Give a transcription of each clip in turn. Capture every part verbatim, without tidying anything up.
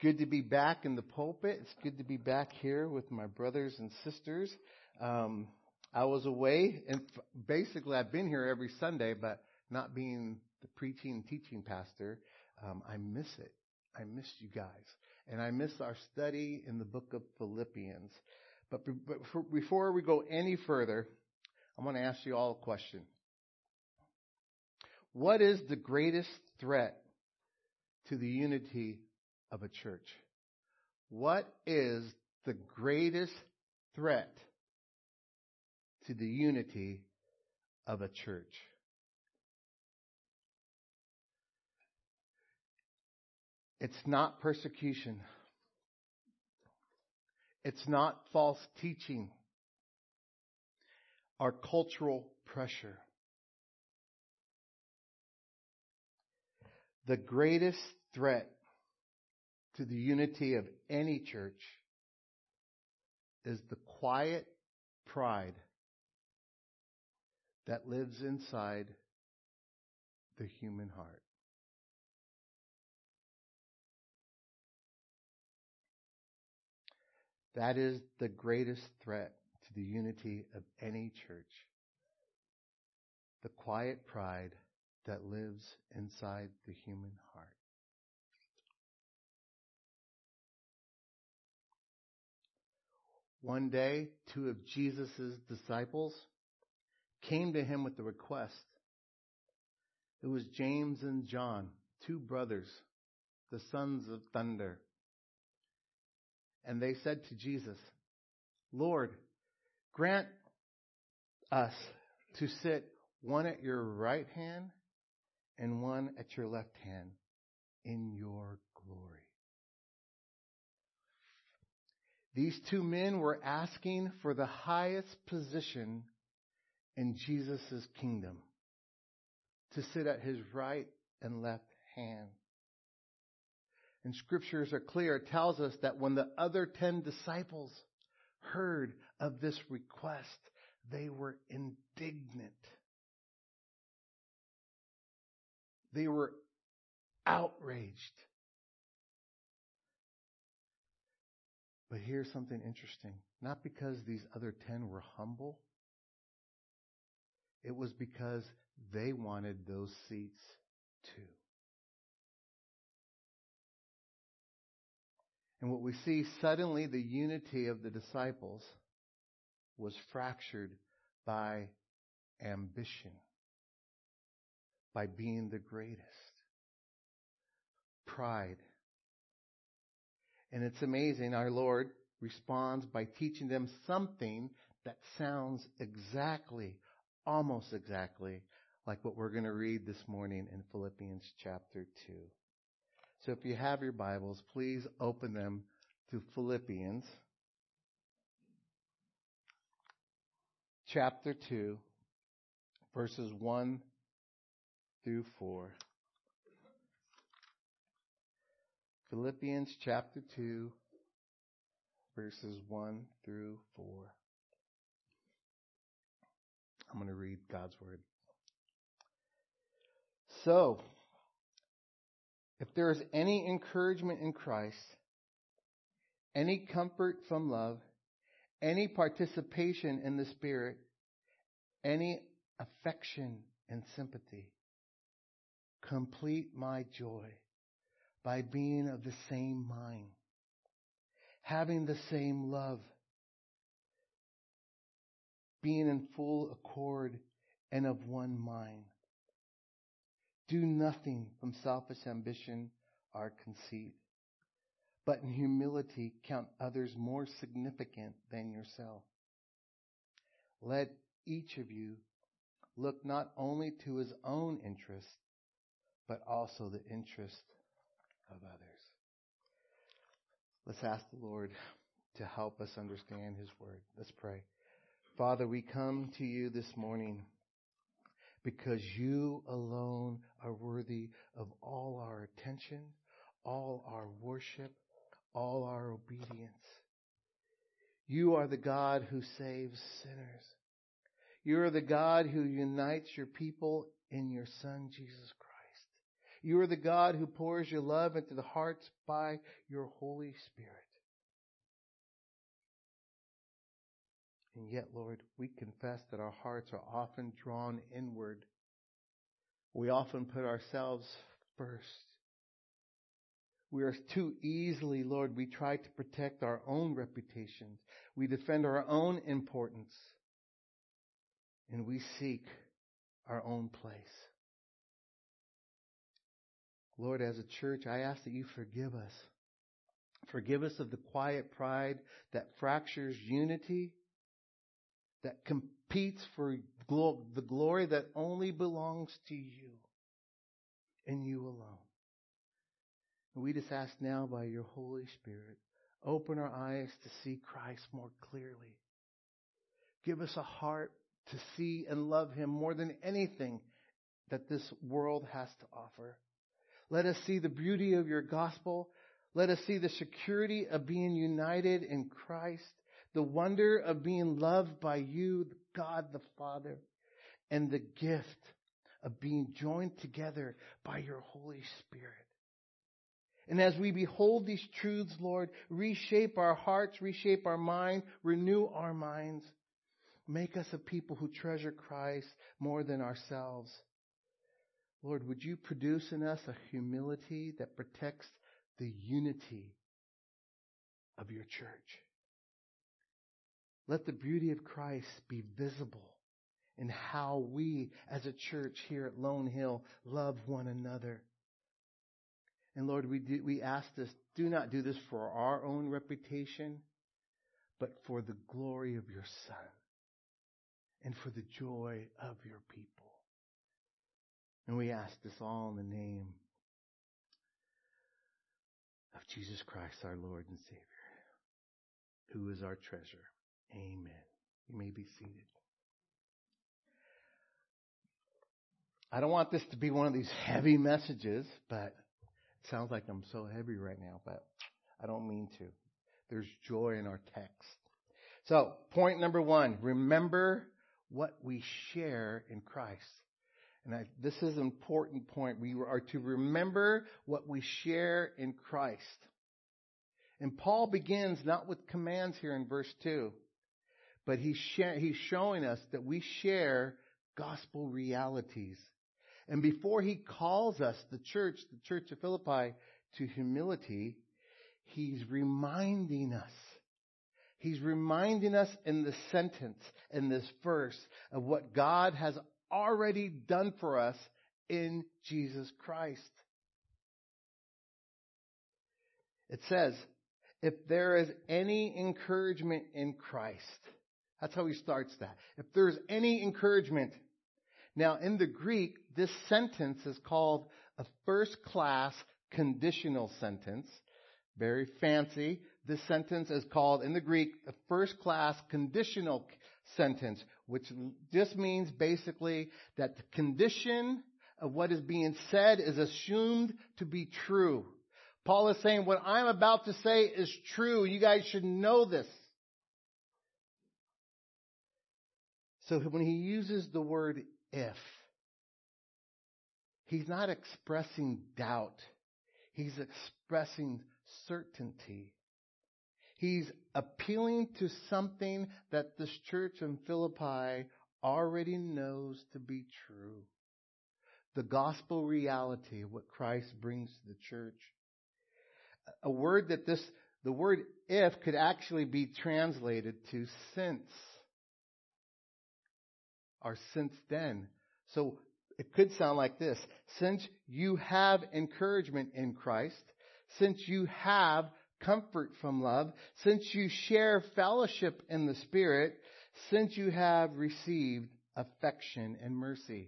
good to be back in the pulpit. It's good to be back here with my brothers and sisters. Um, I was away, and f- basically I've been here every Sunday, but not being the preaching and teaching pastor, um, I miss it. I miss you guys. And I miss our study in the book of Philippians. But, be- but for, before we go any further, I'm going to ask you all a question. What is the greatest threat to the unity of a church? What is the greatest threat to the unity of a church? It's not persecution. It's not false teaching or cultural pressure. The greatest threat to the unity of any church is the quiet pride that lives inside the human heart. That is the greatest threat to the unity of any church. The quiet pride that lives inside the human heart. One day, two of Jesus' disciples came to him with a request. It was James and John, two brothers, the sons of thunder. And they said to Jesus, Lord, grant us to sit one at your right hand and one at your left hand in your glory. These two men were asking for the highest position in Jesus' kingdom, to sit at his right and left hand. And scriptures are clear. It tells us that when the other ten disciples heard of this request, they were indignant. They were outraged. But here's something interesting. Not because these other ten were humble. It was because they wanted those seats too. And what we see, suddenly the unity of the disciples was fractured by ambition, by being the greatest, pride. And it's amazing, our Lord responds by teaching them something that sounds exactly, almost exactly, like what we're going to read this morning in Philippians chapter two. So if you have your Bibles, please open them to Philippians chapter two, verses one through four. Philippians chapter two, verses one through four. I'm going to read God's word. So, if there is any encouragement in Christ, any comfort from love, any participation in the Spirit, any affection and sympathy, complete my joy by being of the same mind, having the same love, being in full accord and of one mind. Do nothing from selfish ambition or conceit, but in humility count others more significant than yourself. Let each of you look not only to his own interest, but also the interest of others. Let's ask the Lord to help us understand his word. Let's pray. Father, we come to you this morning because you alone are worthy of all our attention, all our worship, all our obedience. You are the God who saves sinners. You are the God who unites your people in your Son, Jesus Christ. You are the God who pours your love into the hearts by your Holy Spirit. And yet, Lord, we confess that our hearts are often drawn inward. We often put ourselves first. We are too easily, Lord, we try to protect our own reputations. We defend our own importance. And we seek our own place. Lord, as a church, I ask that you forgive us. Forgive us of the quiet pride that fractures unity, that competes for the glory that only belongs to you and you alone. And we just ask now by your Holy Spirit, open our eyes to see Christ more clearly. Give us a heart to see and love him more than anything that this world has to offer. Let us see the beauty of your gospel. Let us see the security of being united in Christ, the wonder of being loved by you, God the Father, and the gift of being joined together by your Holy Spirit. And as we behold these truths, Lord, reshape our hearts, reshape our mind, renew our minds. Make us a people who treasure Christ more than ourselves. Lord, would you produce in us a humility that protects the unity of your church? Let the beauty of Christ be visible in how we as a church here at Lone Hill love one another. And Lord, we do, we ask this, do not do this for our own reputation, but for the glory of your Son and for the joy of your people. And we ask this all in the name of Jesus Christ, our Lord and Savior, who is our treasure. Amen. You may be seated. I don't want this to be one of these heavy messages, but it sounds like I'm so heavy right now, but I don't mean to. There's joy in our text. So, point number one, remember what we share in Christ. And I, this is an important point. We are to remember what we share in Christ. And Paul begins not with commands here in verse two, but he's, share, he's showing us that we share gospel realities. And before he calls us, the church, the church of Philippi, to humility, he's reminding us. He's reminding us in this sentence, in this verse, of what God has already done for us in Jesus Christ. It says, if there is any encouragement in Christ. That's how he starts that. If there's any encouragement. Now, in the Greek, this sentence is called a first-class conditional sentence. Very fancy. This sentence is called, in the Greek, a first-class conditional sentence, which just means basically that the condition of what is being said is assumed to be true. Paul is saying, what I'm about to say is true. You guys should know this. So when he uses the word if, he's not expressing doubt. He's expressing certainty. He's appealing to something that this church in Philippi already knows to be true. The gospel reality of what Christ brings to the church. A word that this, the word if could actually be translated to since. Or since then. So it could sound like this. Since you have encouragement in Christ, since you have comfort from love, since you share fellowship in the Spirit, since you have received affection and mercy.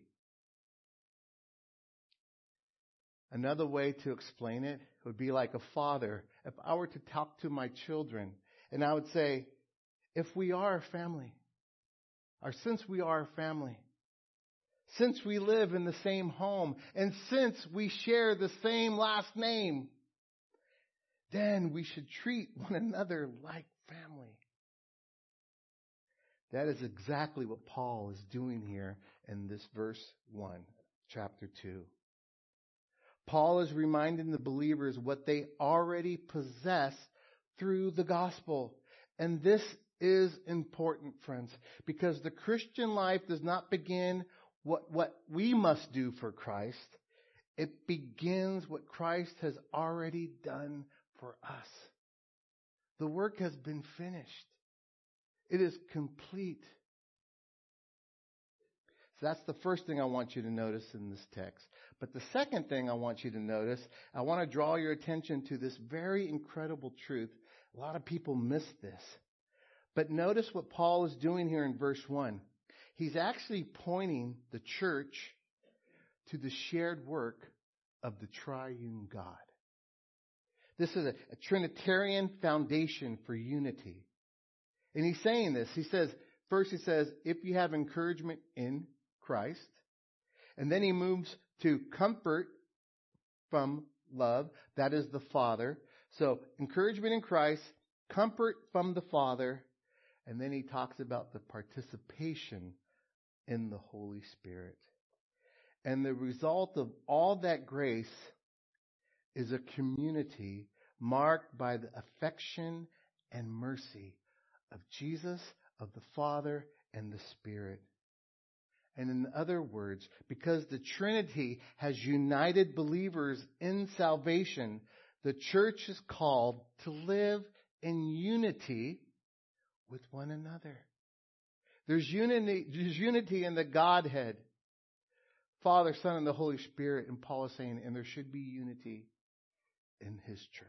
Another way to explain it would be like a father. If I were to talk to my children, and I would say, if we are a family, or since we are a family, since we live in the same home, and since we share the same last name, then we should treat one another like family. That is exactly what Paul is doing here in this verse one, chapter two. Paul is reminding the believers what they already possess through the gospel. And this is important, friends, because the Christian life does not begin what, what we must do for Christ. It begins what Christ has already done for us. The work has been finished. It is complete. So that's the first thing I want you to notice in this text. But the second thing I want you to notice, I want to draw your attention to this very incredible truth. A lot of people miss this. But notice what Paul is doing here in verse one. He's actually pointing the church to the shared work of the triune God. This is a, a Trinitarian foundation for unity. And he's saying this. He says, first he says, if you have encouragement in Christ. And then he moves to comfort from love. That is the Father. So encouragement in Christ, comfort from the Father. And then he talks about the participation in the Holy Spirit. And the result of all that grace is a community marked by the affection and mercy of Jesus, of the Father, and the Spirit. And in other words, because the Trinity has united believers in salvation, the church is called to live in unity with one another. There's unity, there's unity in the Godhead, Father, Son, and the Holy Spirit. And Paul is saying, and there should be unity in his church.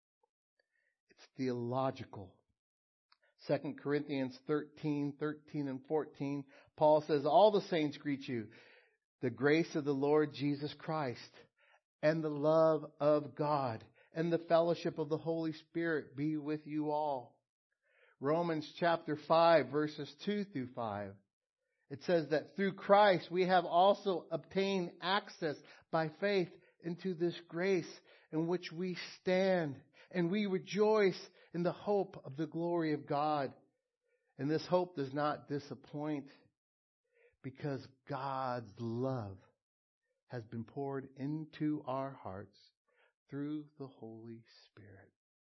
It's theological. Second Corinthians thirteen, thirteen and fourteen, Paul says, all the saints greet you. The grace of the Lord Jesus Christ and the love of God and the fellowship of the Holy Spirit be with you all. Romans chapter five, verses two through five. It says that through Christ we have also obtained access by faith into this grace in which we stand, and we rejoice in the hope of the glory of God. And this hope does not disappoint, because God's love has been poured into our hearts through the Holy Spirit.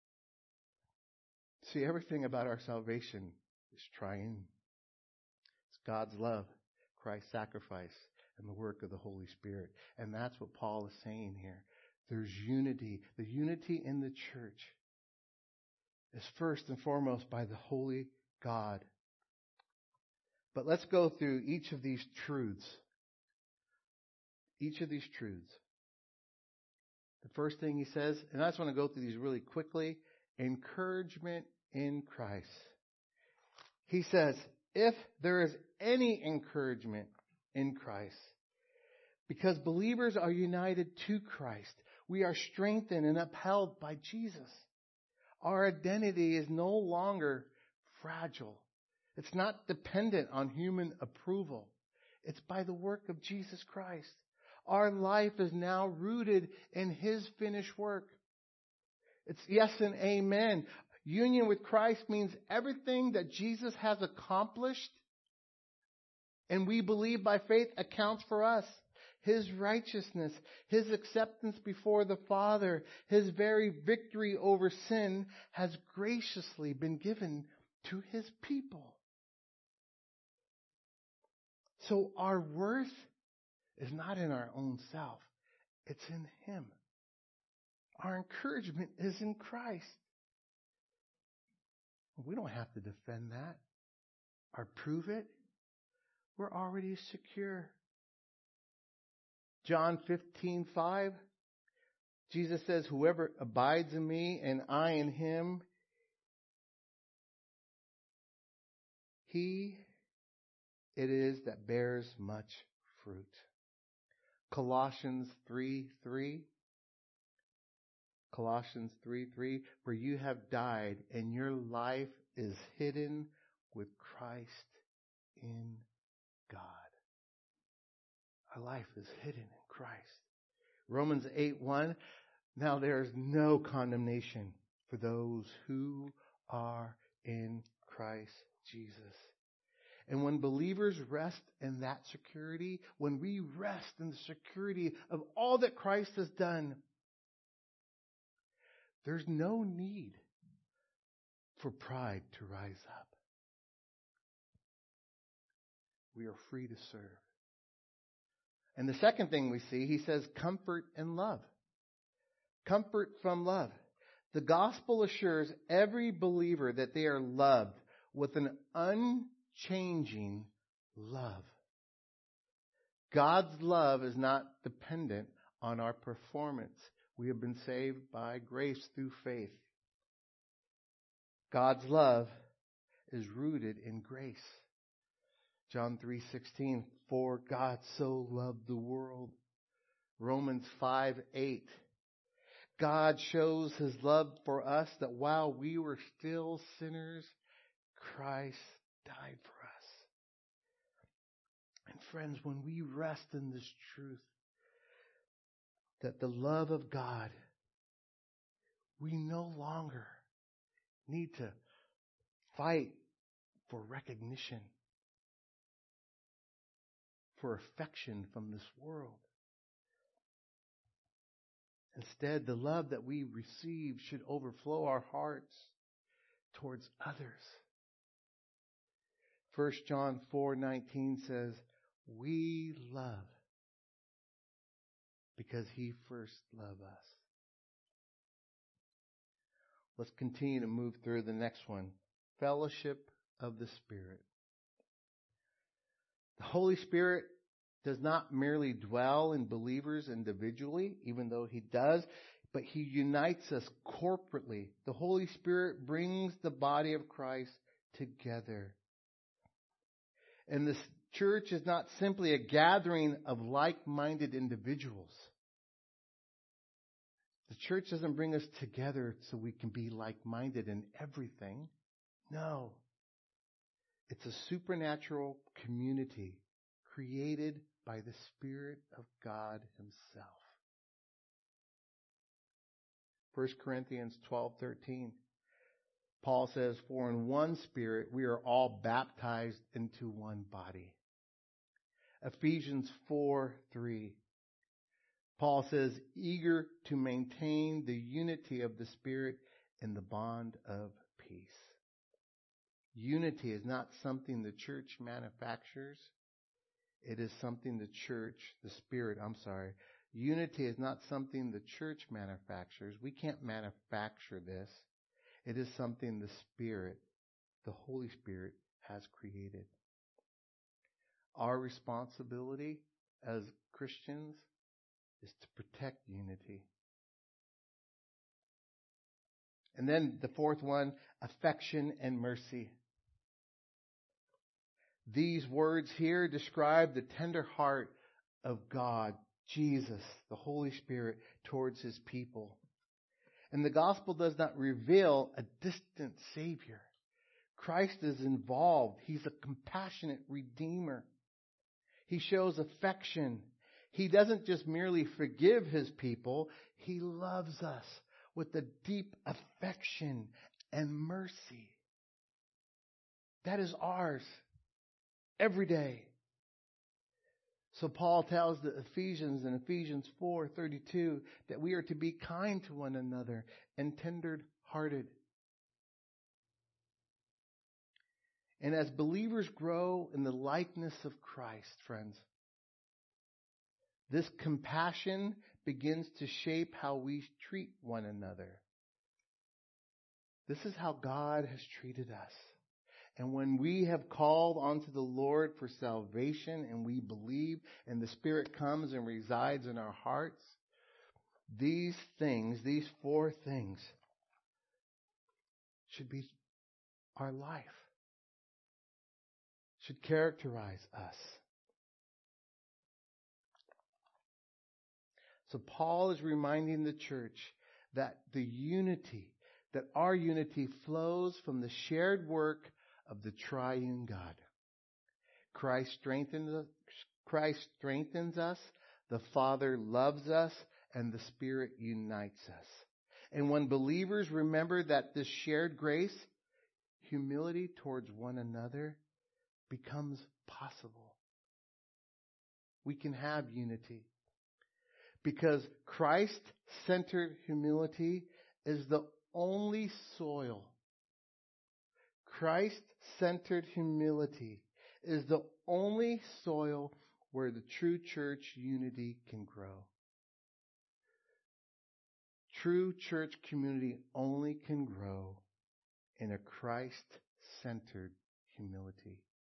See, everything about our salvation is triune. It's God's love, Christ's sacrifice, and the work of the Holy Spirit. And that's what Paul is saying here. There's unity. The unity in the church is first and foremost by the Holy God. But let's go through each of these truths. Each of these truths. The first thing he says, and I just want to go through these really quickly, encouragement in Christ. He says, if there is any encouragement in Christ, because believers are united to Christ, we are strengthened and upheld by Jesus. Our identity is no longer fragile. It's not dependent on human approval. It's by the work of Jesus Christ. Our life is now rooted in His finished work. It's yes and amen. Union with Christ means everything that Jesus has accomplished and we believe by faith accounts for us. His righteousness, His acceptance before the Father, His very victory over sin has graciously been given to His people. So our worth is not in our own self. It's in Him. Our encouragement is in Christ. We don't have to defend that or prove it. We're already secure. John fifteen five, Jesus says, whoever abides in me and I in him, he it is that bears much fruit. Colossians three three. Colossians three three, for you have died and your life is hidden with Christ in God. Our life is hidden in Christ. Romans eight one, now there is no condemnation for those who are in Christ Jesus. And when believers rest in that security, when we rest in the security of all that Christ has done, there's no need for pride to rise up. We are free to serve. And the second thing we see, he says, comfort and love. Comfort from love. The gospel assures every believer that they are loved with an unchanging love. God's love is not dependent on our performance. We have been saved by grace through faith. God's love is rooted in grace. John three sixteen, for God so loved the world. Romans five eight. God shows his love for us that while we were still sinners, Christ died for us. And friends, when we rest in this truth, that the love of God, we no longer need to fight for recognition, for affection from this world. Instead, the love that we receive should overflow our hearts towards others. First John four nineteen says, we love because he first loved us. Let's continue to move through the next one. Fellowship of the Spirit. The Holy Spirit does not merely dwell in believers individually, even though he does, but he unites us corporately. The Holy Spirit brings the body of Christ together. And this church is not simply a gathering of like-minded individuals. The church doesn't bring us together so we can be like-minded in everything. No. It's a supernatural community created by the Spirit of God himself. First Corinthians twelve thirteen. Paul says, for in one Spirit we are all baptized into one body. Ephesians four three. Paul says, eager to maintain the unity of the Spirit in the bond of peace. Unity is not something the church manufactures. It is something the church, the Spirit, I'm sorry. Unity is not something the church manufactures. We can't manufacture this. It is something the Spirit, the Holy Spirit, has created. Our responsibility as Christians is to protect unity. And then the fourth one, affection and mercy. These words here describe the tender heart of God, Jesus, the Holy Spirit, towards his people. And the gospel does not reveal a distant Savior. Christ is involved. He's a compassionate Redeemer. He shows affection. He doesn't just merely forgive his people. He loves us with a deep affection and mercy. That is ours every day. So Paul tells the Ephesians in Ephesians four thirty-two that we are to be kind to one another and tender-hearted. And as believers grow in the likeness of Christ, friends, this compassion begins to shape how we treat one another. This is how God has treated us. And when we have called onto the Lord for salvation and we believe and the Spirit comes and resides in our hearts, these things, these four things, should be our life, should characterize us. So Paul is reminding the church that the unity, that our unity flows from the shared work of the triune God. Christ strengthens, Christ strengthens us, the Father loves us, and the Spirit unites us. And when believers remember that this shared grace, humility towards one another, becomes possible. We can have unity. Because Christ-centered humility is the only soil. Christ-centered humility is the only soil where the true church unity can grow. True church community only can grow in a Christ-centered humility.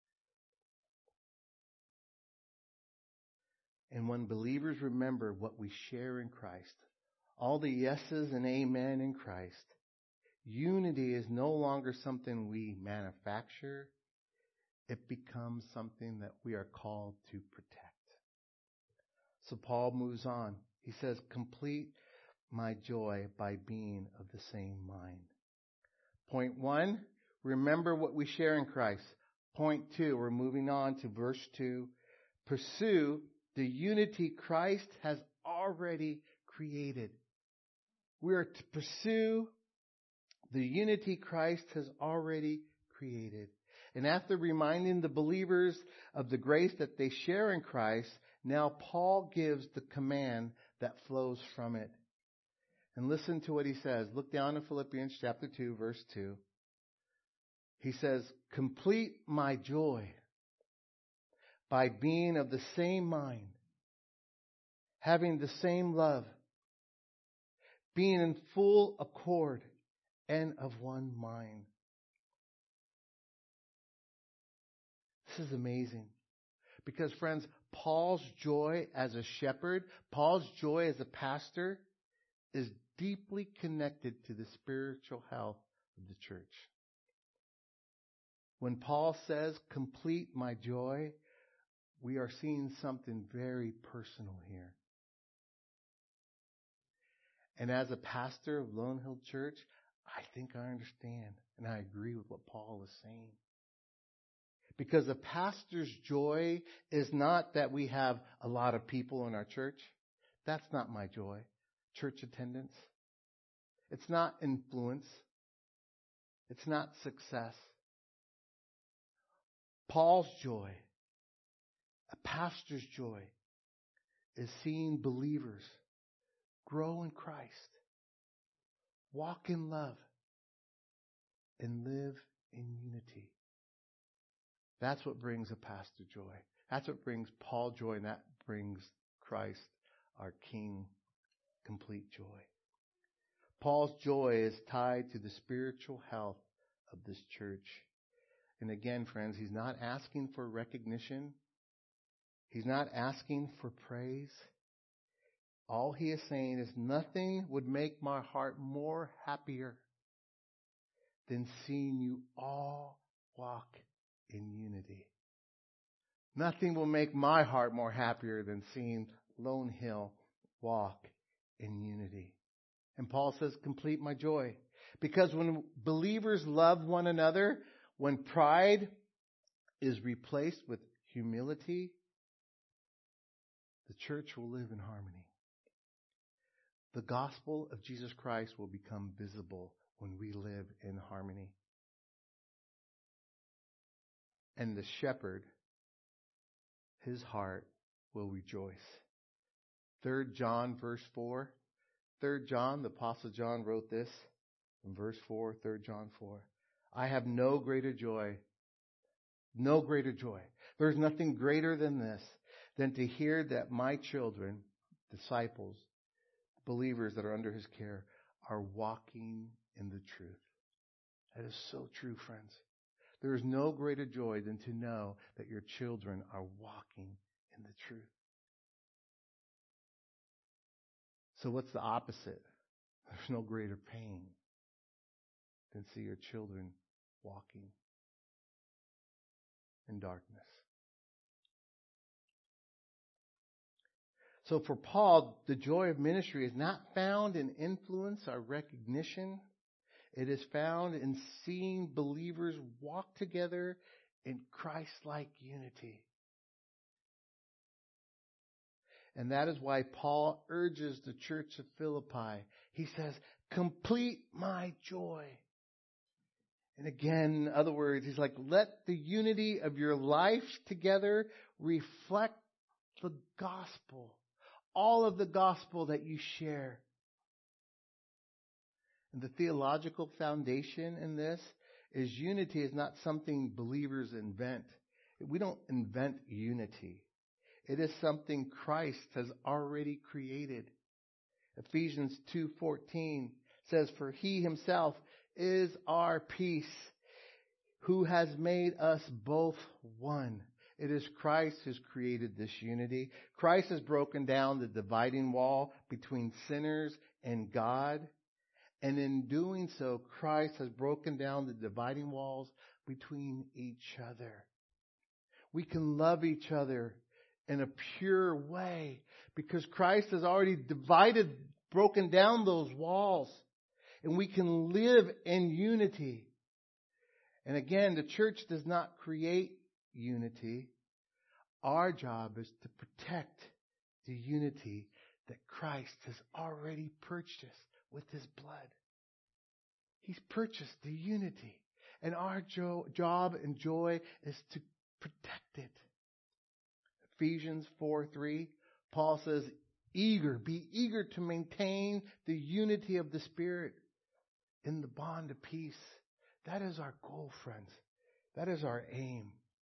And when believers remember what we share in Christ, all the yeses and amen in Christ, unity is no longer something we manufacture. It becomes something that we are called to protect. So Paul moves on. He says, complete my joy by being of the same mind. Point one, remember what we share in Christ. Point two, we're moving on to verse two. Pursue the unity Christ has already created. We are to pursue the unity Christ has already created. And after reminding the believers of the grace that they share in Christ, now Paul gives the command that flows from it. And listen to what he says. Look down in Philippians chapter two, verse two. He says, complete my joy by being of the same mind, having the same love, being in full accord and of one mind. This is amazing. Because, friends, Paul's joy as a shepherd, Paul's joy as a pastor, is deeply connected to the spiritual health of the church. When Paul says, complete my joy, we are seeing something very personal here. And as a pastor of Lone Hill Church, I think I understand and I agree with what Paul is saying. Because a pastor's joy is not that we have a lot of people in our church. That's not my joy. Church attendance. It's not influence. It's not success. Paul's joy, a pastor's joy, is seeing believers grow in Christ, walk in love, and live in unity. That's what brings a pastor joy. That's what brings Paul joy, and that brings Christ, our King, complete joy. Paul's joy is tied to the spiritual health of this church. And again, friends, he's not asking for recognition. He's not asking for praise. All he is saying is nothing would make my heart more happier than seeing you all walk in unity. Nothing will make my heart more happier than seeing Lone Hill walk in unity. And Paul says, complete my joy. Because when believers love one another, when pride is replaced with humility, the church will live in harmony. The gospel of Jesus Christ will become visible when we live in harmony. And the shepherd, his heart will rejoice. Third John verse four. Third John, the Apostle John wrote this in verse four, Third John four. I have no greater joy, no greater joy. There's nothing greater than this, than to hear that my children, disciples, believers that are under his care, are walking in the truth. That is so true, friends. There is no greater joy than to know that your children are walking in the truth. So what's the opposite? There's no greater pain than see your children walking in darkness. So for Paul, the joy of ministry is not found in influence or recognition. It is found in seeing believers walk together in Christ-like unity. And that is why Paul urges the church of Philippi. He says, complete my joy. And again, in other words, he's like, let the unity of your life together reflect the gospel. All of the gospel that you share. And the theological foundation in this is unity is not something believers invent. We don't invent unity. It is something Christ has already created. Ephesians two fourteen says, for he himself is our peace, who has made us both one. It is Christ who's created this unity. Christ has broken down the dividing wall between sinners and God. And in doing so, Christ has broken down the dividing walls between each other. We can love each other in a pure way because Christ has already divided, broken down those walls. And we can live in unity. And again, the church does not create unity. Our job is to protect the unity that Christ has already purchased with his blood. He's purchased the unity. And our jo- job and joy is to protect it. Ephesians four three, Paul says, eager, be eager to maintain the unity of the Spirit in the bond of peace. That is our goal, friends. That is our aim.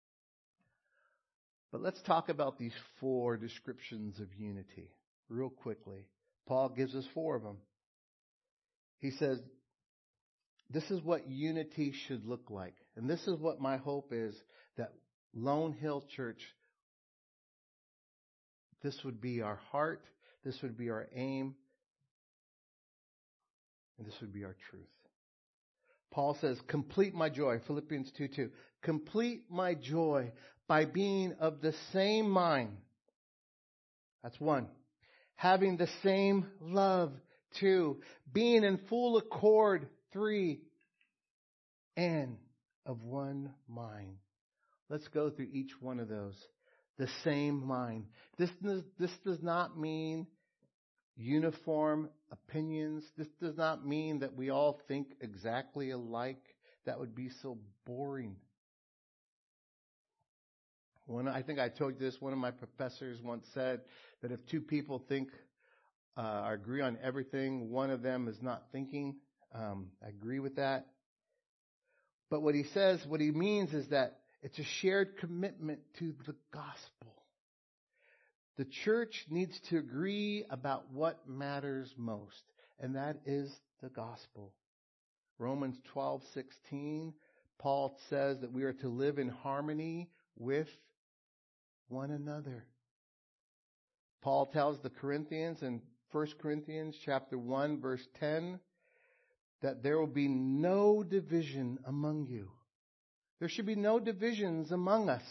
But let's talk about these four descriptions of unity real quickly. Paul gives us four of them. He says, this is what unity should look like. And this is what my hope is, that Lone Hill Church, this would be our heart, this would be our aim, and this would be our truth. Paul says, complete my joy, Philippians two two. Complete my joy by being of the same mind. That's one. Having the same love, two. Being in full accord, three. And of one mind. Let's go through each one of those. The same mind. This does, this does not mean uniform opinions. This does not mean that we all think exactly alike. That would be so boring. One, I think I told you this, one of my professors once said that if two people think uh, or agree on everything, one of them is not thinking. Um, I agree with that. But what he says, what he means is that it's a shared commitment to the gospel. The church needs to agree about what matters most, and that is the gospel. Romans twelve sixteen, Paul says that we are to live in harmony with one another. Paul tells the Corinthians in First Corinthians chapter one, verse ten, that there will be no division among you. There should be no divisions among us.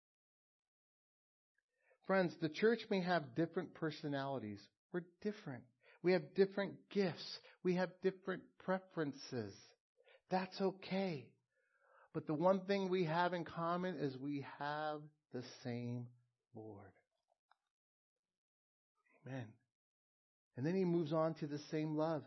Friends, the church may have different personalities. We're different. We have different gifts. We have different preferences. That's okay. But the one thing we have in common is we have the same Lord. Amen. And then he moves on to the same love.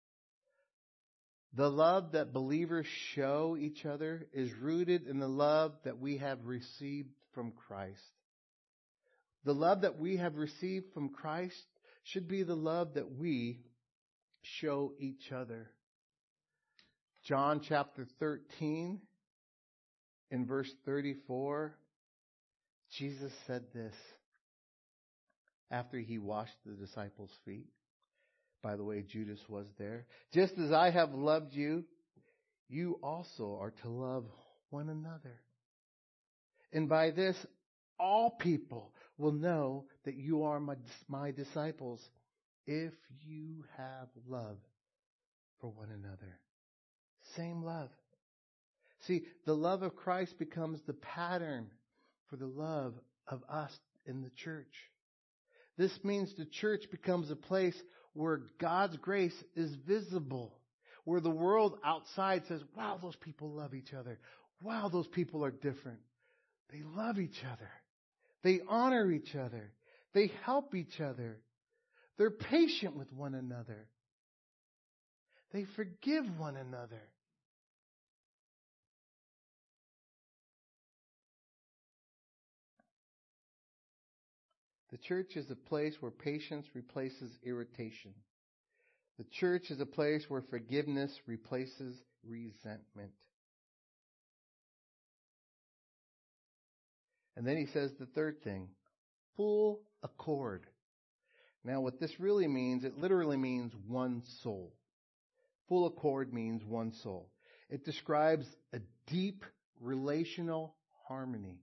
The love that believers show each other is rooted in the love that we have received from Christ. The love that we have received from Christ should be the love that we show each other. John chapter thirteen, in verse thirty-four, Jesus said this after he washed the disciples' feet. By the way, Judas was there. Just as I have loved you, you also are to love one another. And by this, all people will know that you are my, my disciples if you have love for one another. Same love. See, the love of Christ becomes the pattern for the love of us in the church. This means the church becomes a place where God's grace is visible, where the world outside says, wow, those people love each other. Wow, those people are different. They love each other. They honor each other. They help each other. They're patient with one another. They forgive one another. church is a place where patience replaces irritation. The church is a place where forgiveness replaces resentment. And then he says the third thing, full accord. Now what this really means, it literally means one soul. Full accord means one soul. It describes a deep relational harmony.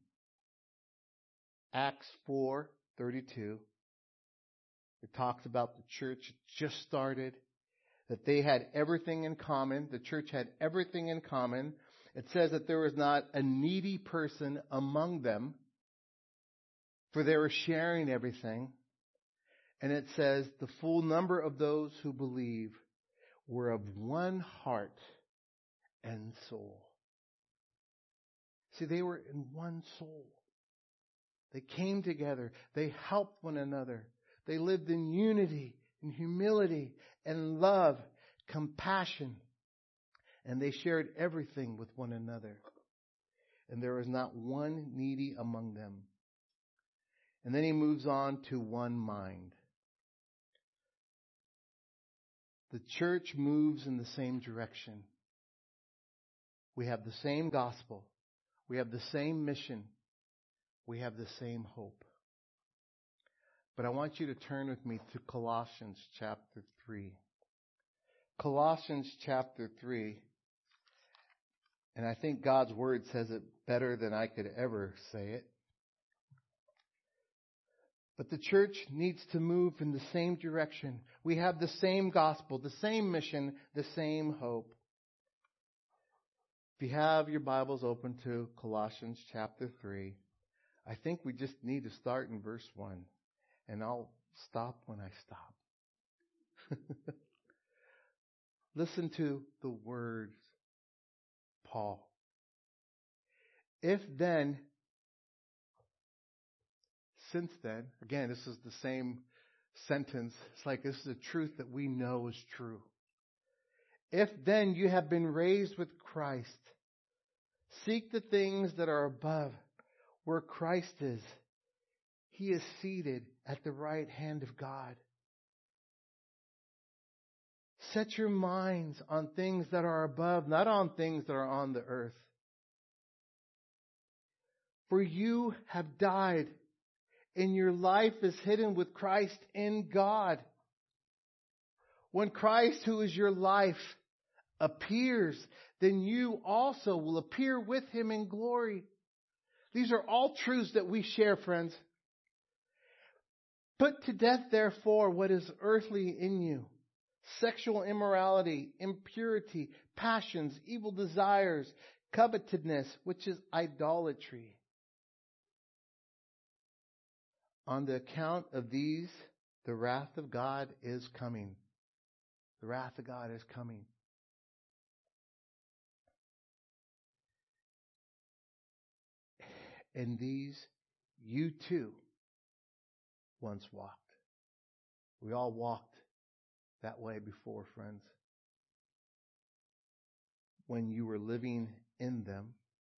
Acts four thirty-two. It talks about the church just started, that they had everything in common. The church had everything in common. It says that there was not a needy person among them, for they were sharing everything. And it says the full number of those who believe were of one heart and soul. See, they were in one soul. They came together. They helped one another. They lived in unity, in humility, and love, compassion. And they shared everything with one another. And there was not one needy among them. And then he moves on to one mind. The church moves in the same direction. We have the same gospel. We have the same mission. We have the same hope. But I want you to turn with me to Colossians chapter three. Colossians chapter three. And I think God's word says it better than I could ever say it. But the church needs to move in the same direction. We have the same gospel, the same mission, the same hope. If you have your Bibles open to Colossians chapter three, I think we just need to start in verse one. And I'll stop when I stop. Listen to the words, Paul. If then, since then, again, this is the same sentence. It's like this is a truth that we know is true. If then you have been raised with Christ, seek the things that are above, where Christ is. He is seated at the right hand of God. Set your minds on things that are above, not on things that are on the earth. For you have died, and your life is hidden with Christ in God. When Christ, who is your life, appears, then you also will appear with Him in glory. These are all truths that we share, friends. Put to death, therefore, what is earthly in you. Sexual immorality, impurity, passions, evil desires, covetousness, which is idolatry. On the account of these, the wrath of God is coming. The wrath of God is coming. In these, you too once walked. We all walked that way before, friends. When you were living in them.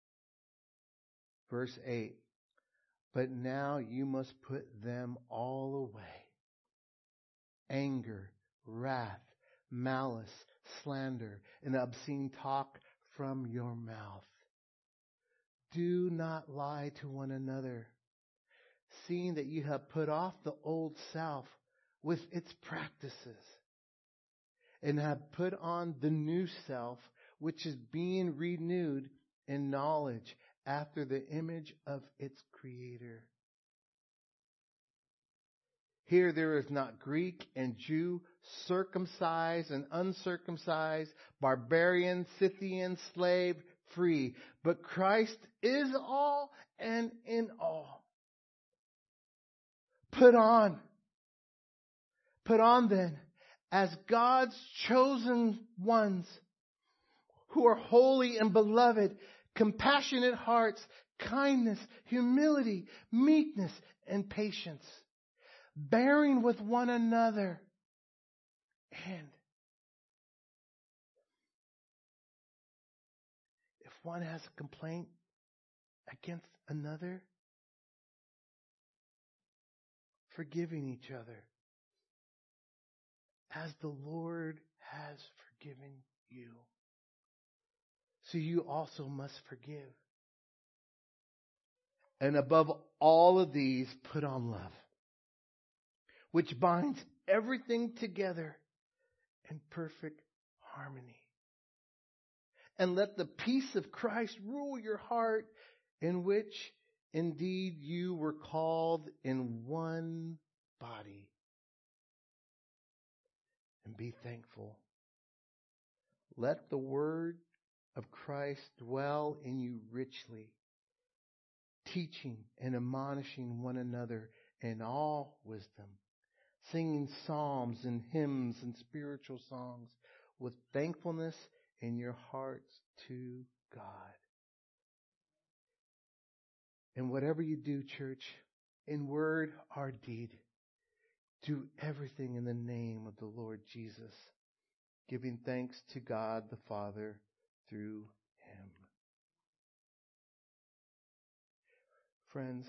Verse eight. But now you must put them all away. Anger, wrath, malice, slander, and obscene talk from your mouth. Do not lie to one another, seeing that you have put off the old self with its practices, and have put on the new self, which is being renewed in knowledge after the image of its Creator. Here there is not Greek and Jew, circumcised and uncircumcised, barbarian, Scythian, slave, free, but Christ is all and in all. Put on. Put on then, as God's chosen ones, who are holy and beloved, compassionate hearts, kindness, humility, meekness, and patience, bearing with one another, and if one has a complaint against another, forgiving each other as the Lord has forgiven you. So you also must forgive. And above all of these, put on love, which binds everything together in perfect harmony. And let the peace of Christ rule your heart, in which indeed you were called in one body. And be thankful. Let the word of Christ dwell in you richly, teaching and admonishing one another in all wisdom, singing psalms and hymns and spiritual songs with thankfulness in your hearts to God. And whatever you do, church, in word or deed, do everything in the name of the Lord Jesus, giving thanks to God the Father through Him. Friends,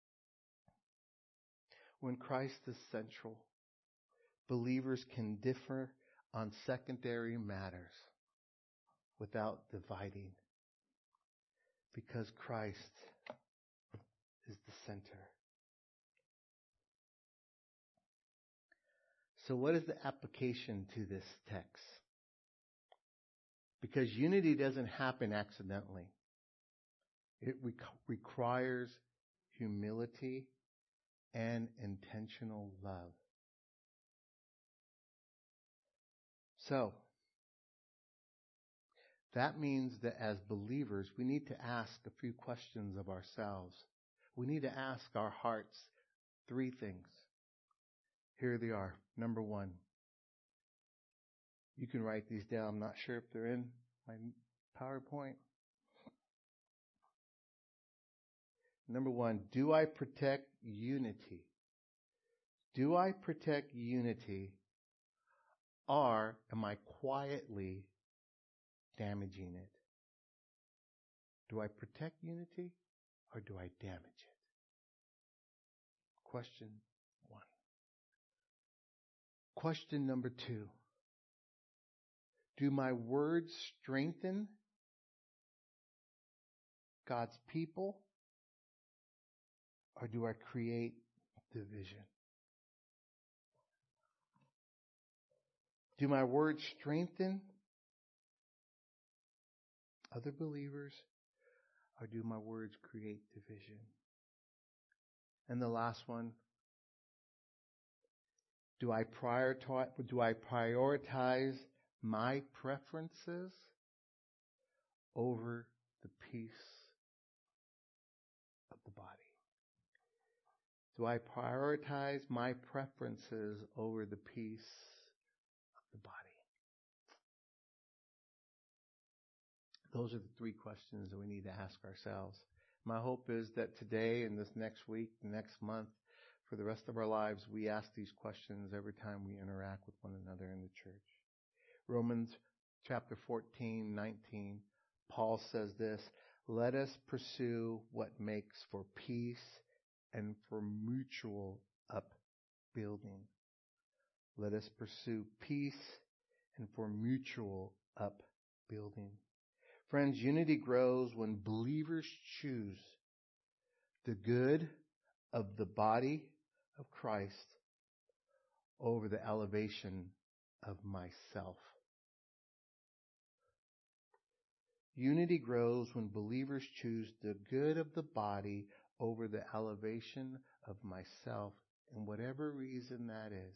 when Christ is central, believers can differ on secondary matters without dividing, because Christ is the center. So what is the application to this text? Because unity doesn't happen accidentally. It re- requires humility and intentional love. So, that means that as believers, we need to ask a few questions of ourselves. We need to ask our hearts three things. Here they are. Number one. You can write these down. I'm not sure if they're in my PowerPoint. Number one, do I protect unity? Do I protect unity, or am I quietly damaging it? Do I protect unity, or do I damage it? Question one. Question number two. Do my words strengthen God's people, or do I create division? Do my words strengthen other believers, or do my words create division? And the last one, do I prioritize, do I prioritize my preferences over the peace of the body? Do I prioritize my preferences over the peace of the body? Those are the three questions that we need to ask ourselves. My hope is that today and this next week, next month, for the rest of our lives, we ask these questions every time we interact with one another in the church. Romans chapter fourteen, nineteen, Paul says this, let us pursue what makes for peace and for mutual upbuilding. Let us pursue peace and for mutual upbuilding. Friends, unity grows when believers choose the good of the body of Christ over the elevation of myself. Unity grows when believers choose the good of the body over the elevation of myself, and whatever reason that is.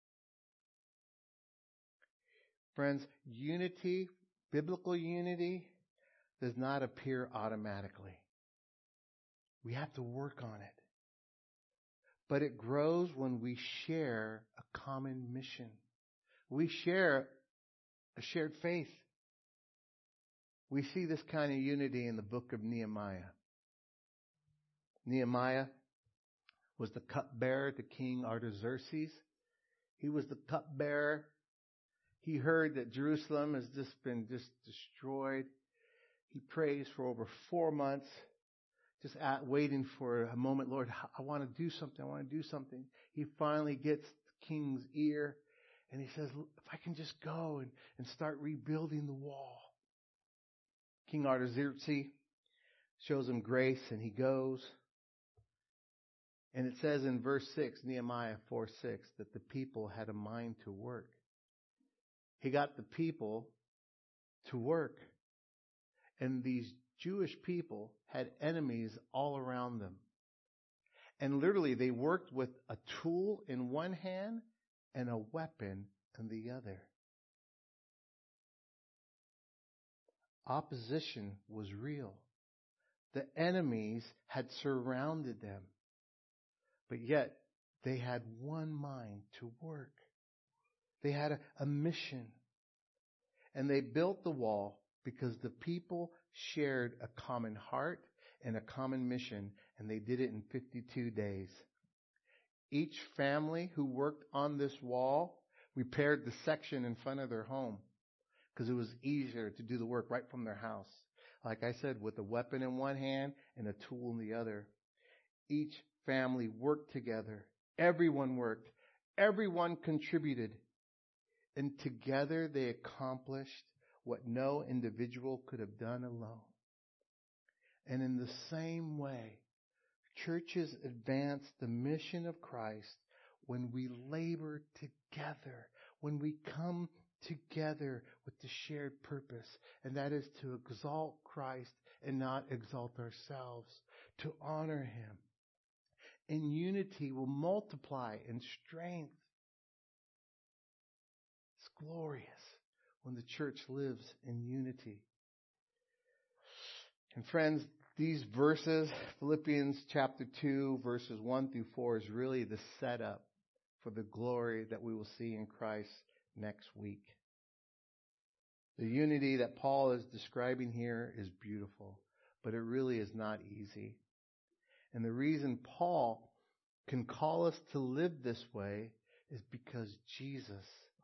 Friends, unity, biblical unity, does not appear automatically. We have to work on it. But it grows when we share a common mission. We share a shared faith. We see this kind of unity in the book of Nehemiah. Nehemiah was the cupbearer to King Artaxerxes. He was the cupbearer. He heard that Jerusalem has just been just destroyed. He prays for over four months. just at, waiting for a moment. Lord, I want to do something. I want to do something. He finally gets the king's ear and he says, if I can just go and, and start rebuilding the wall. King Artaxerxes shows him grace and he goes. And it says in verse six, Nehemiah four six, that the people had a mind to work. He got the people to work. And these Jewish people had enemies all around them. And literally they worked with a tool in one hand and a weapon in the other. Opposition was real. The enemies had surrounded them. But yet they had one mind to work. They had a, a mission. And they built the wall because the people shared a common heart and a common mission, and they did it in fifty-two days. Each family who worked on this wall repaired the section in front of their home because it was easier to do the work right from their house. Like I said, with a weapon in one hand and a tool in the other. Each family worked together. Everyone worked. Everyone contributed. And together they accomplished what no individual could have done alone. And in the same way, churches advance the mission of Christ when we labor together, when we come together with the shared purpose, and that is to exalt Christ and not exalt ourselves, to honor Him. And unity will multiply in strength. It's glorious when the church lives in unity. And friends, these verses, Philippians chapter two, verses one through four, is really the setup for the glory that we will see in Christ next week. The unity that Paul is describing here is beautiful, but it really is not easy. And the reason Paul can call us to live this way is because Jesus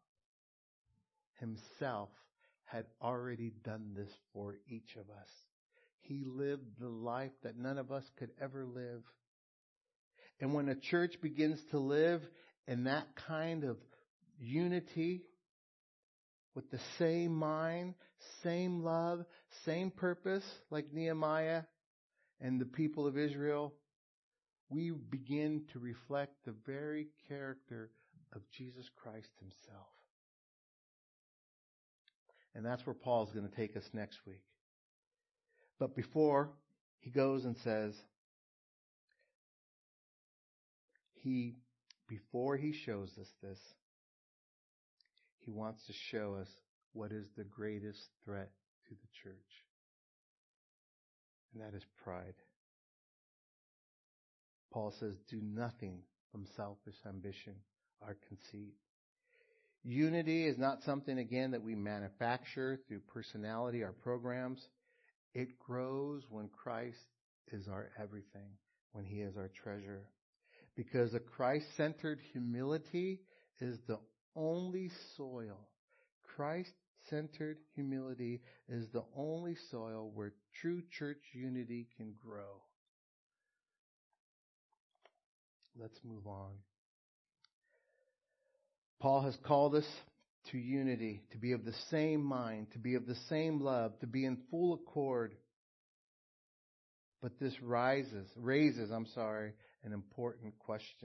Himself had already done this for each of us. He lived the life that none of us could ever live. And when a church begins to live in that kind of unity, with the same mind, same love, same purpose, like Nehemiah and the people of Israel, we begin to reflect the very character of Jesus Christ Himself. And that's where Paul's going to take us next week. But before he goes and says, he, before he shows us this, he wants to show us what is the greatest threat to the church. And that is pride. Paul says, do nothing from selfish ambition or conceit. Unity is not something, again, that we manufacture through personality or programs. It grows when Christ is our everything, when He is our treasure. Because a Christ-centered humility is the only soil. Christ-centered humility is the only soil where true church unity can grow. Let's move on. Paul has called us to unity, to be of the same mind, to be of the same love, to be in full accord. But this rises, raises, I'm sorry, an important question.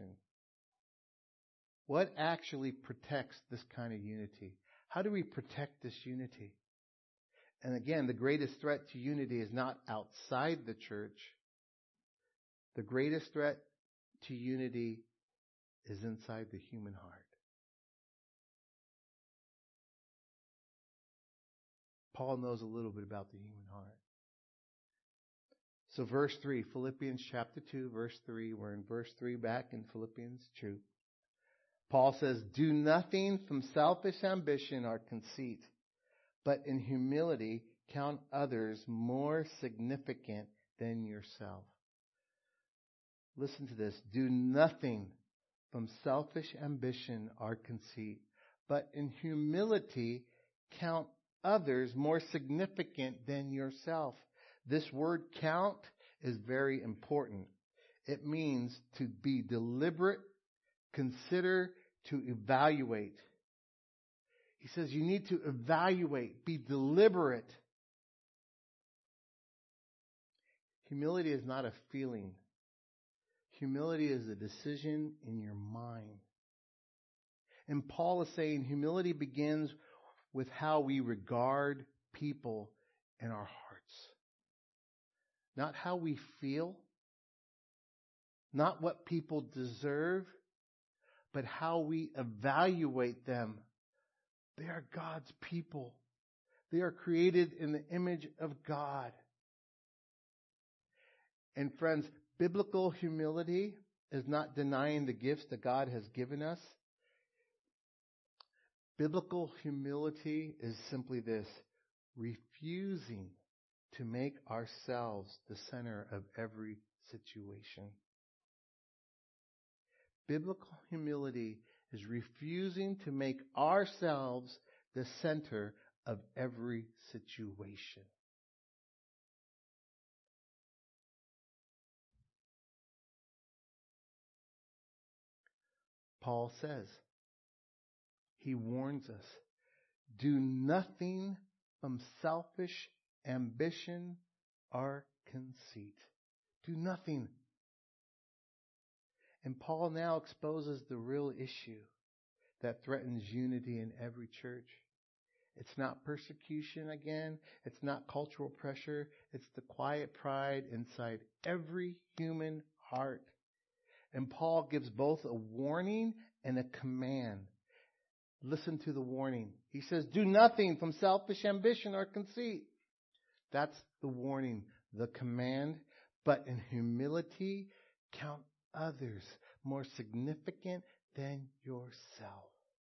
What actually protects this kind of unity? How do we protect this unity? And again, the greatest threat to unity is not outside the church. The greatest threat to unity is inside the human heart. Paul knows a little bit about the human heart. So verse three, Philippians chapter two, verse three, we're in verse three back in Philippians two. Paul says, do nothing from selfish ambition or conceit, but in humility count others more significant than yourself. Listen to this. Do nothing from selfish ambition or conceit, but in humility count others more significant than yourself. This word count is very important. It means to be deliberate, consider, to evaluate. He says you need to evaluate, be deliberate. Humility is not a feeling. Humility is a decision in your mind. And Paul is saying humility begins with how we regard people in our hearts. Not how we feel, not what people deserve, but how we evaluate them. They are God's people. They are created in the image of God. And friends, biblical humility is not denying the gifts that God has given us. Biblical humility is simply this: refusing to make ourselves the center of every situation. Biblical humility is refusing to make ourselves the center of every situation. Paul says, he warns us, do nothing from selfish ambition or conceit. Do nothing. And Paul now exposes the real issue that threatens unity in every church. It's not persecution again. It's not cultural pressure. It's the quiet pride inside every human heart. And Paul gives both a warning and a command. Listen to the warning. He says, do nothing from selfish ambition or conceit. That's the warning, the command. But in humility, count others more significant than yourself.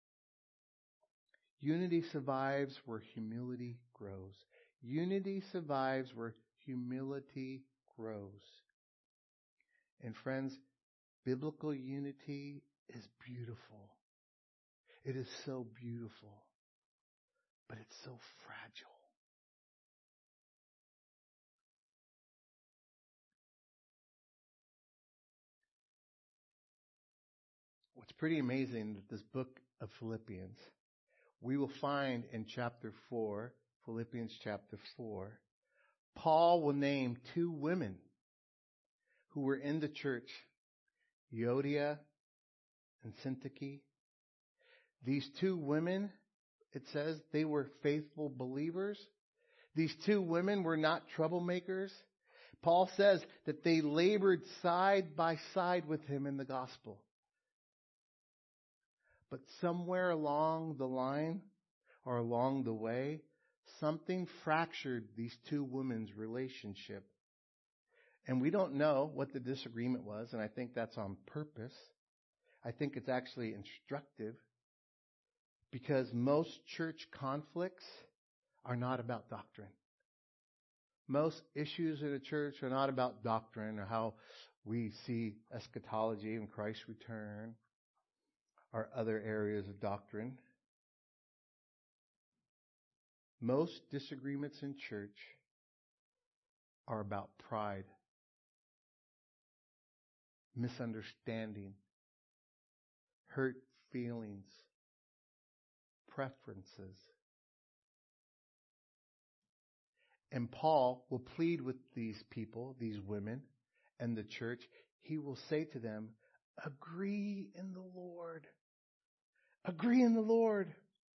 Unity survives where humility grows. Unity survives where humility grows. And friends, biblical unity is beautiful. It is so beautiful, but it's so fragile. What's pretty amazing that this book of Philippians, we will find in chapter four, Philippians chapter four, Paul will name two women who were in the church, Euodia and Syntyche. These two women, it says, they were faithful believers. These two women were not troublemakers. Paul says that they labored side by side with him in the gospel. But somewhere along the line or along the way, something fractured these two women's relationship. And we don't know what the disagreement was, and I think that's on purpose. I think it's actually instructive, because most church conflicts are not about doctrine. Most issues in the church are not about doctrine or how we see eschatology and Christ's return or other areas of doctrine. Most disagreements in church are about pride, misunderstanding, hurt feelings, preferences. And Paul will plead with these people, these women, and the church. He will say to them, agree in the Lord. Agree in the Lord.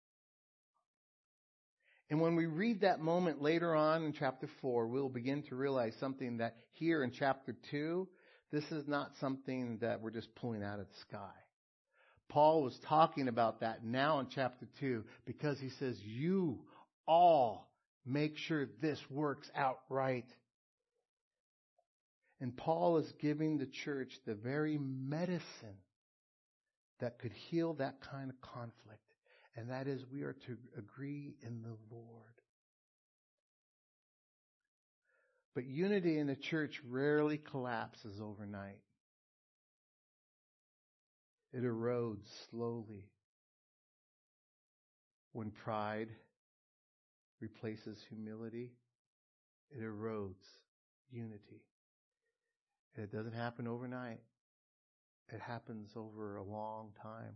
And when we read that moment later on in chapter four, we'll begin to realize something that here in chapter two, this is not something that we're just pulling out of the sky. Paul was talking about that now in chapter two, because he says, you all make sure this works out right. And Paul is giving the church the very medicine that could heal that kind of conflict. And that is, we are to agree in the Lord. But unity in the church rarely collapses overnight. It erodes slowly when pride replaces humility. It erodes unity. It doesn't happen overnight. It happens over a long time.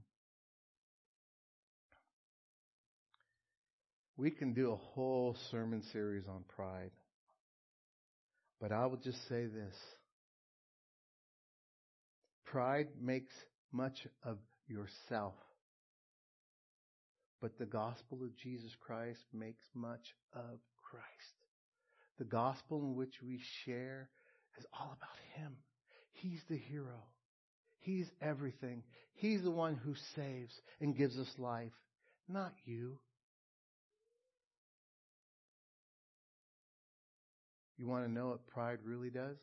We can do a whole sermon series on pride. But I will just say this. Pride makes much of yourself. But the gospel of Jesus Christ makes much of Christ. The gospel in which we share is all about Him. He's the hero. He's everything. He's the one who saves and gives us life, not you. You want to know what pride really does?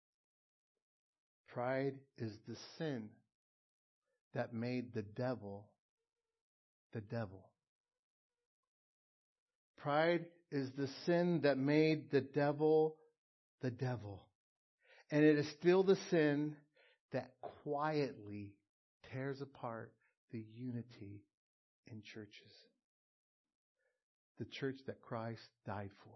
Pride is the sin that made the devil the devil. Pride is the sin that made the devil the devil. And it is still the sin that quietly tears apart the unity in churches. The church that Christ died for.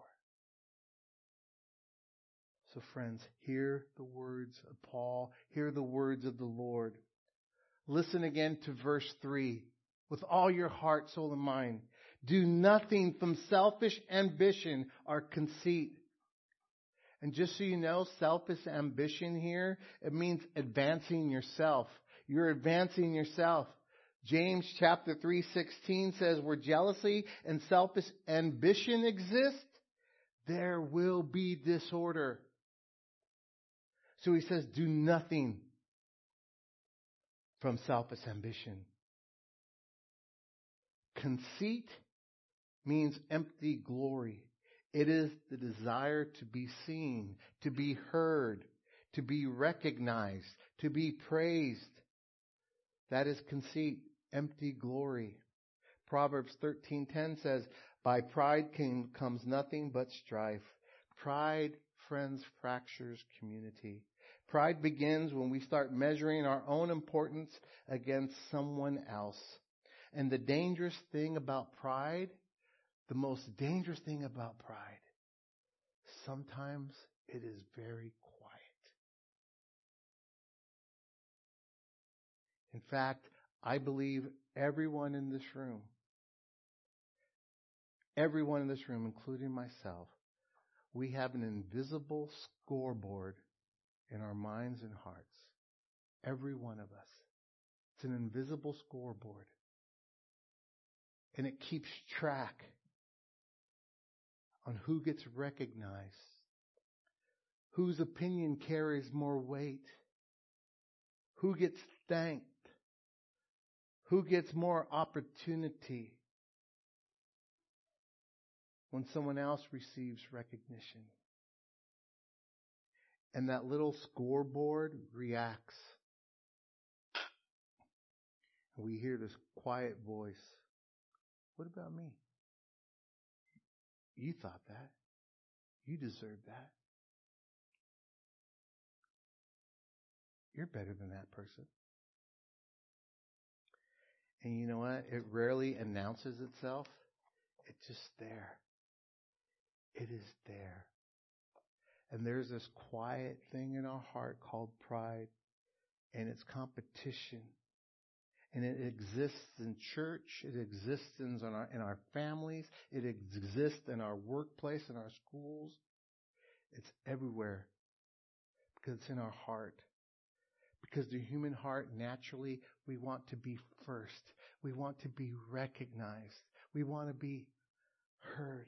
So friends, hear the words of Paul. Hear the words of the Lord. Listen again to verse three. With all your heart, soul, and mind. Do nothing from selfish ambition or conceit. And just so you know, selfish ambition here, it means advancing yourself. You're advancing yourself. James chapter three sixteen says, where jealousy and selfish ambition exist, there will be disorder. So he says, do nothing from selfish ambition. Conceit means empty glory. It is the desire to be seen, to be heard, to be recognized, to be praised. That is conceit, empty glory. Proverbs thirteen ten says, by pride came, comes nothing but strife. Pride, friends, fractures community. Pride begins when we start measuring our own importance against someone else. And the dangerous thing about pride, the most dangerous thing about pride, sometimes it is very quiet. In fact, I believe everyone in this room, everyone in this room, including myself, we have an invisible scoreboard in our minds and hearts. Every one of us. It's an invisible scoreboard. And it keeps track on who gets recognized, whose opinion carries more weight, who gets thanked, who gets more opportunity when someone else receives recognition. And that little scoreboard reacts. And we hear this quiet voice. What about me? You thought that. You deserve that. You're better than that person. And you know what? It rarely announces itself. It's just there. It is there. And there's this quiet thing in our heart called pride. And it's competition. And it exists in church. It exists in our, in our families. It exists in our workplace, in our schools. It's everywhere. Because it's in our heart. Because the human heart, naturally, we want to be first. We want to be recognized. We want to be heard.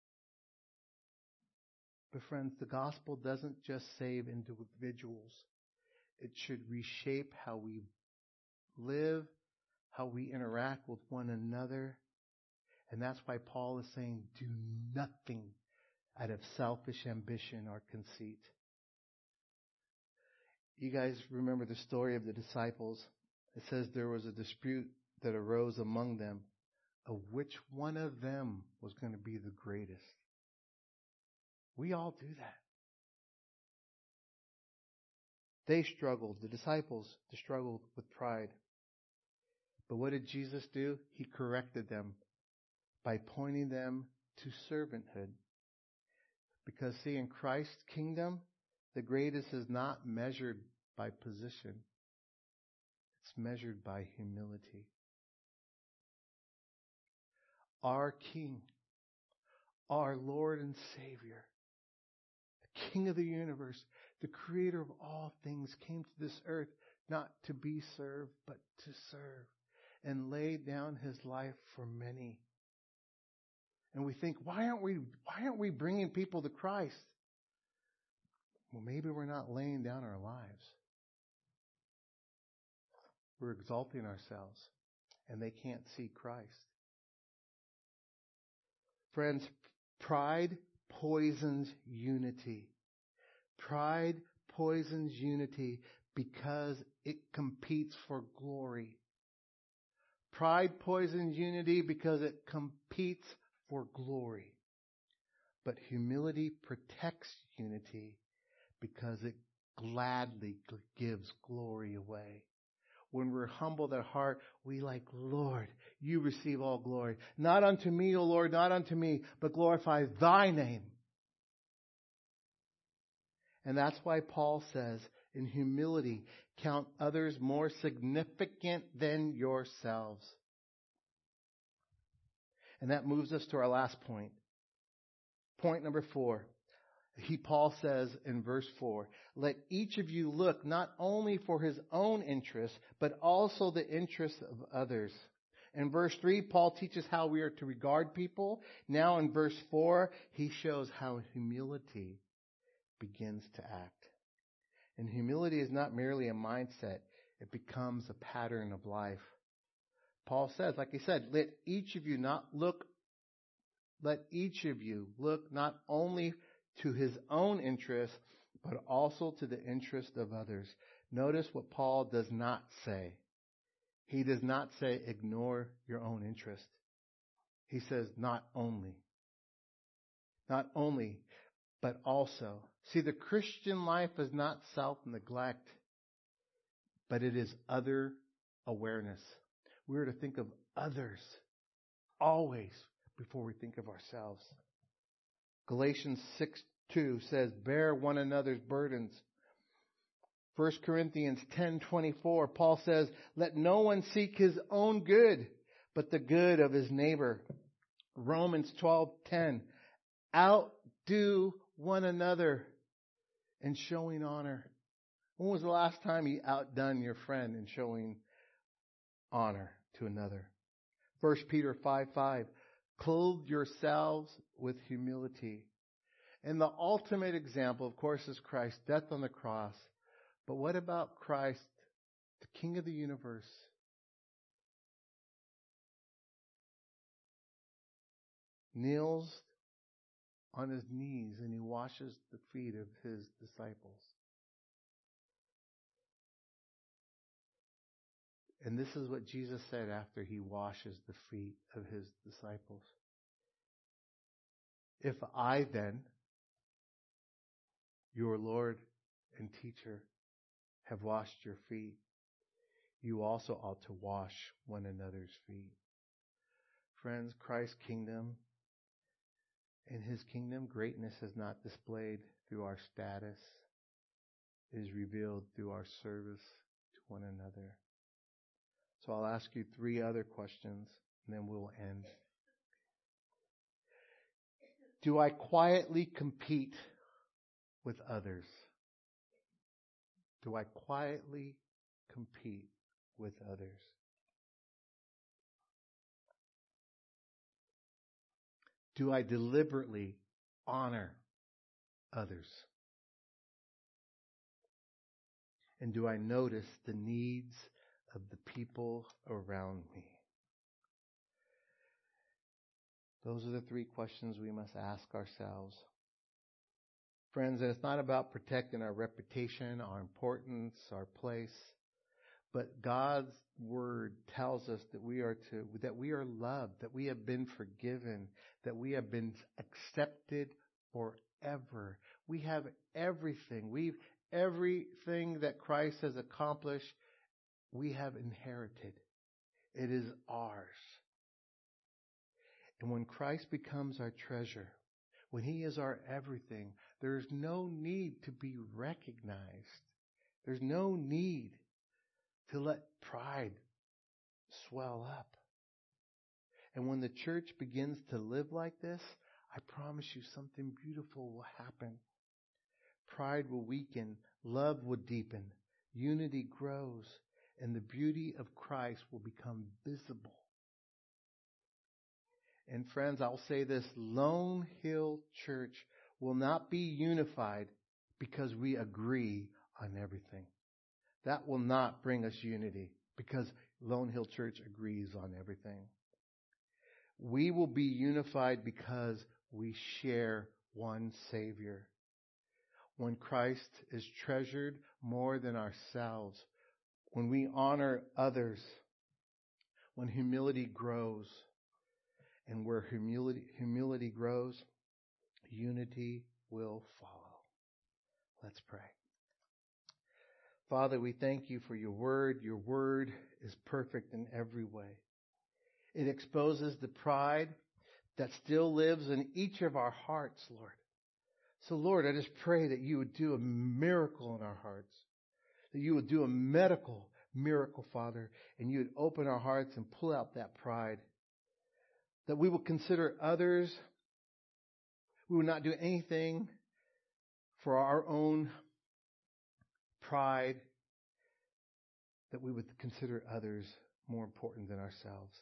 But friends, the gospel doesn't just save individuals. It should reshape how we live, how we interact with one another. And that's why Paul is saying, do nothing out of selfish ambition or conceit. You guys remember the story of the disciples. It says there was a dispute that arose among them of which one of them was going to be the greatest. We all do that. They struggled, the disciples struggled with pride. But what did Jesus do? He corrected them by pointing them to servanthood. Because see, in Christ's kingdom, The greatest is not measured by position. It's measured by humility. Our King, our Lord and Savior, the King of the universe, the Creator of all things, came to this earth not to be served, but to serve, and laid down His life for many. And we think, why aren't we, why aren't we bringing people to Christ? Well, maybe we're not laying down our lives. We're exalting ourselves, and they can't see Christ. Friends, pride poisons unity. Pride poisons unity because it competes for glory. Pride poisons unity because it competes for glory. But humility protects unity because it gladly gives glory away. When we're humbled at heart, we like, Lord, you receive all glory. Not unto me, O Lord, not unto me, but glorify thy name. And that's why Paul says, in humility, count others more significant than yourselves. And that moves us to our last point. Point number four. He, Paul says in verse four, let each of you look not only for his own interests, but also the interests of others. In verse three, Paul teaches how we are to regard people. Now in verse four, he shows how humility begins to act. And humility is not merely a mindset. It becomes a pattern of life. Paul says, like he said, let each of you not look, let each of you look not only to his own interests, but also to the interest of others. Notice what Paul does not say. He does not say, ignore your own interest. He says, not only. Not only, but also. See, the Christian life is not self-neglect, but it is other awareness. We are to think of others always before we think of ourselves. Galatians six two says, bear one another's burdens. First Corinthians ten twenty-four, Paul says, let no one seek his own good, but the good of his neighbor. Romans twelve ten, outdo one another in showing honor. When was the last time you outdone your friend in showing honor to another? First Peter five five, clothe yourselves with humility. And the ultimate example, of course, is Christ's death on the cross. But what about Christ, the King of the universe? Kneels on his knees and he washes the feet of his disciples. And this is what Jesus said after he washes the feet of his disciples. If I then, your Lord and teacher, have washed your feet, you also ought to wash one another's feet. Friends, Christ's kingdom, in his kingdom, greatness is not displayed through our status. It is revealed through our service to one another. So I'll ask you three other questions, and then we'll end. Do I quietly compete with others? Do I quietly compete with others? Do I deliberately honor others? And do I notice the needs of the people around me? Those are the three questions we must ask ourselves. Friends, and it's not about protecting our reputation, our importance, our place, but God's word tells us that we are to, that we are loved, that we have been forgiven, that we have been accepted forever. We have everything. We've everything that Christ has accomplished, we have inherited. It is ours. And when Christ becomes our treasure, when He is our everything, there's no need to be recognized. There's no need to let pride swell up. And when the church begins to live like this, I promise you something beautiful will happen. Pride will weaken, love will deepen, unity grows, and the beauty of Christ will become visible. And friends, I'll say this, Lone Hill Church will not be unified because we agree on everything. That will not bring us unity because Lone Hill Church agrees on everything. We will be unified because we share one Savior. When Christ is treasured more than ourselves, when we honor others, when humility grows, and where humility, humility grows, unity will follow. Let's pray. Father, we thank you for your word. Your word is perfect in every way. It exposes the pride that still lives in each of our hearts, Lord. So, Lord, I just pray that you would do a miracle in our hearts, that you would do a medical miracle, Father, and you would open our hearts and pull out that pride, that we will consider others. We will not do anything for our own pride, that we would consider others more important than ourselves.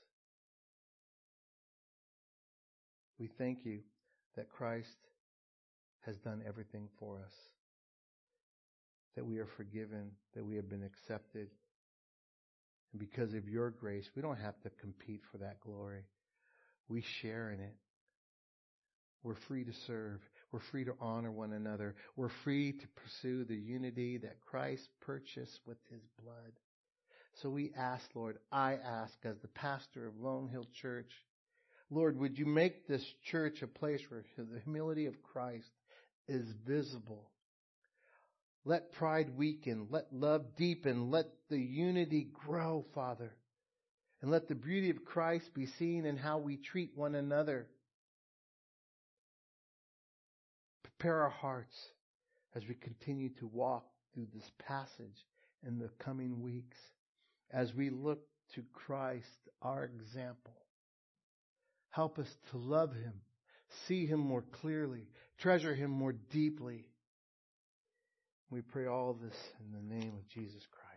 We thank you that Christ has done everything for us, that we are forgiven, that we have been accepted. And because of your grace, we don't have to compete for that glory. We share in it. We're free to serve. We're free to honor one another. We're free to pursue the unity that Christ purchased with His blood. So we ask, Lord, I ask as the pastor of Lone Hill Church, Lord, would you make this church a place where the humility of Christ is visible? Let pride weaken. Let love deepen. Let the unity grow, Father. And let the beauty of Christ be seen in how we treat one another. Prepare our hearts as we continue to walk through this passage in the coming weeks, as we look to Christ, our example. Help us to love Him, see Him more clearly, treasure Him more deeply. We pray all this in the name of Jesus Christ.